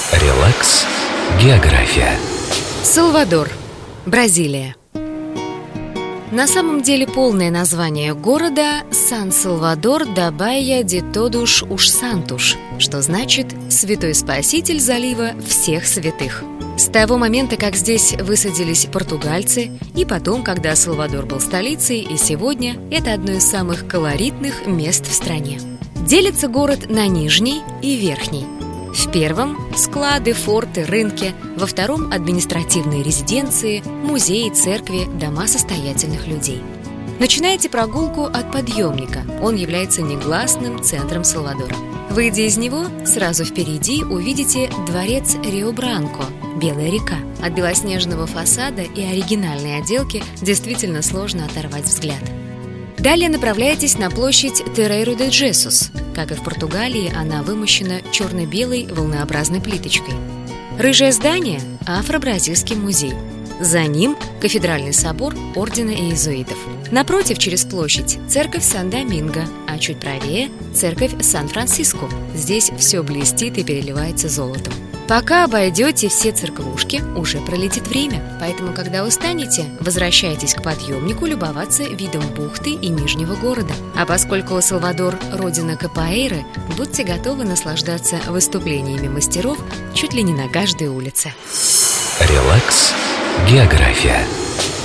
Релакс. География. Салвадор, Бразилия. На самом деле полное название города Сан-Салвадор да Баия де Тодус уж Сантус, что значит «Святой Спаситель залива всех святых». С того момента, как здесь высадились португальцы, и потом, когда Салвадор был столицей, и сегодня это одно из самых колоритных мест в стране. Делится город на Нижний и Верхний. В первом – склады, форты, рынки, во втором – административные резиденции, музеи, церкви, дома состоятельных людей. Начинайте прогулку от подъемника, он является негласным центром Салвадора. Выйдя из него, сразу впереди увидите дворец Рио-Бранко – Белая река. От белоснежного фасада и оригинальной отделки действительно сложно оторвать взгляд. Далее направляйтесь на площадь Террейру-де-Джесус. Как и в Португалии, она вымощена черно-белой волнообразной плиточкой. Рыжее здание – Афро-Бразильский музей. За ним – кафедральный собор Ордена Иезуитов. Напротив, через площадь – церковь Сан-Доминго, а чуть правее – церковь Сан-Франциско. Здесь все блестит и переливается золотом. Пока обойдете все церквушки, уже пролетит время, поэтому, когда устанете, возвращайтесь к подъемнику любоваться видом бухты и Нижнего города. А поскольку Салвадор – родина капоэйры, будьте готовы наслаждаться выступлениями мастеров чуть ли не на каждой улице. Релакс. География.